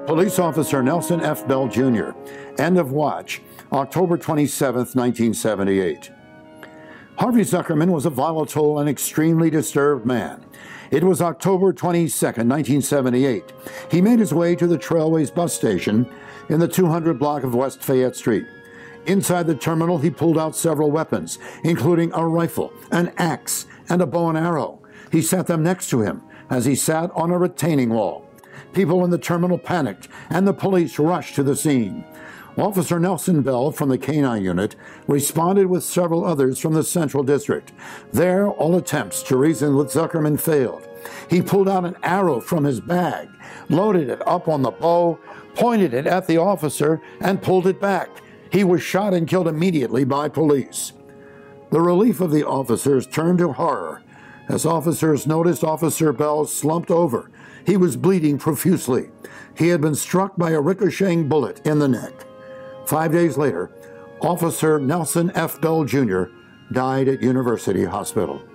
Police Officer Nelson F. Bell, Jr. End of watch, October 27, 1978. Harvey Zuckerman was a volatile and extremely disturbed man. It was October 22, 1978. He made his way to the Trailways bus station in the 200 block of West Fayette Street. Inside the terminal, he pulled out several weapons, including a rifle, an axe, and a bow and arrow. He set them next to him as he sat on a retaining wall. People in the terminal panicked, and the police rushed to the scene. Officer Nelson Bell from the K-9 unit responded with several others from the Central District. There, all attempts to reason with Zuckerman failed. He pulled out an arrow from his bag, loaded it up on the bow, pointed it at the officer, and pulled it back. He was shot and killed immediately by police. The relief of the officers turned to horror as officers noticed Officer Bell slumped over. He was bleeding profusely. He had been struck by a ricocheting bullet in the neck. 5 days later, Officer Nelson F. Bell, Jr. died at University Hospital.